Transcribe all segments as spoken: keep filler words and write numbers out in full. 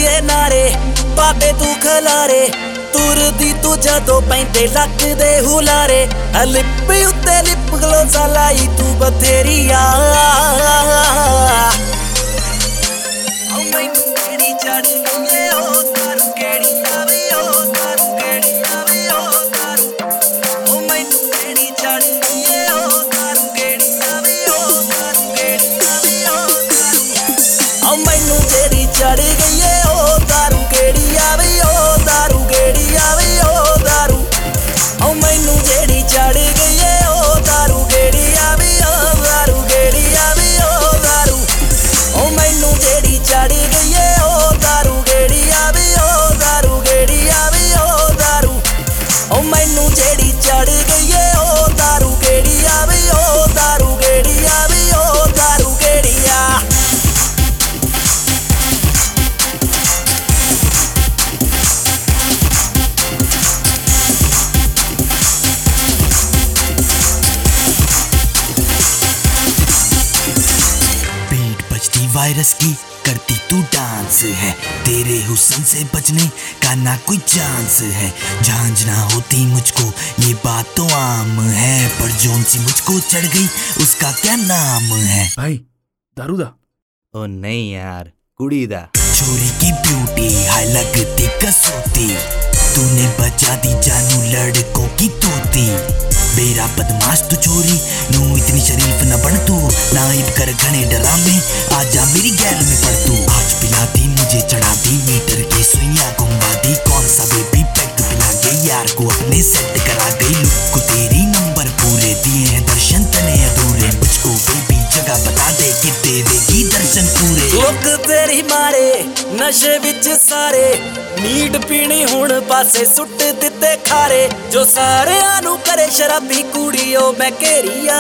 ਏ ਨਾਰੇ ਪਾਦੇ ਤੂੰ ਖਲਾਰੇ ਤੁਰਦੀ ਤੂੰ ਜਦੋਂ ਪੈਂਦੇ ਲੱਗਦੇ ਹੁਲਾਰੇ ਲਿਪ ਉੱਤੇ ਲਿਪ ਗਲੋਜ਼ਾਂ ਲਾਈ ਤੂੰ ਬਥੇਰੀਆ ਓ ਮੈਨੂੰ ਕਿਹੜੀ ਚੜ ਗਈ ਏ ਓ ਦਾਰੂ ਕਿਹੜੀ ਆਵੇ ਓ ਦਾਰੂ ਕਿਹੜੀ ਆਵੇ ਓ ਦਾਰੂ ਓ ਮੈਨੂੰ ਕਿਹੜੀ ਚੜ ਗਈ ਏ ਓ ਦਾਰੂ ਕਿਹੜੀ ਆਵੇ ਓ ਦਾਰੂ ਕਿਹੜੀ ਆਵੇ ਓ ਦਾਰੂ ਓ ਮੈਨੂੰ ਜਿਹੜੀ ਚੜ ਗਈ ਏ ਓ ਦਾਰੂ ਕਿਹੜੀ ਆਵੇ ਓ ਦਾਰੂ ਕਿਹੜੀ ਆਵੇ ਓ ਦਾਰੂ ਓ ਮੈਨੂੰ ਜਿਹੜੀ ਚੜ ਗਈ ਏ ਓ ਦਾਰੂ ਕਿਹੜੀ ਆਵੇ ਓ ਦਾਰੂ ਕਿਹੜੀ ਆਵੇ ਓ ਦਾਰੂ ਓ ਮੈਨੂੰ ਜਿਹੜੀ ਚੜ ਗਈ ਏ ਓ ਦਾਰੂ ਕਿਹੜੀ ਆਵੇ ਓ ਦਾਰੂ ਕਿਹੜੀ ਆਵੇ ਓ ਦਾਰੂ ਓ ਮੈਨੂੰ ਜਿਹੜੀ ਚੜ ਗਈ ਏ ਓ ਦਾਰੂ ਕਿਹੜੀ ਆਵੇ ਓ ਦਾਰੂ ਕਿਹੜੀ ਆਵੇ ਓ ਦਾਰੂ ਕਿਹੜੀ ਆ वायरस की करती तू डांस है तेरे हुस्न से बचने का ना कोई चांस है झांझ ना होती मुझको ये बात तो आम है पर जोन सी मुझको चढ़ गई उसका क्या नाम है भाई दारू दा ओ नहीं यार कुड़ी दा छोरी की ब्यूटी हाय लगती कसौती तूने बचा दी जानू लड़कों की तोती बेरा बदमाश तू छोरी नू इतनी शरीफ न बन तू नाइब कर घने डरामे आजा मेरी गैल में पड़ तू आज पिला दी मुझे चढ़ा दी मीटर की सुइयां घुमा दी कौन सा बेबी पैक पिला गई यार को अपने सेट करा गई लुक को तेरी नंबर पूरे दिए हैं दर्शन तने अधूरे मुझको बेबी जगह बता दे कि देवेगी दर्शन पूरे लोग तेरी मारे नशे विच सारे नीड पीनी हुण पासे सुट दिते खारे जो सारियां नू करे शराबी कुड़ियो मैं घेरिया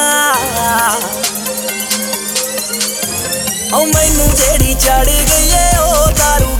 ओ मैनू जेड़ी चढ़ गई ए ओ दारू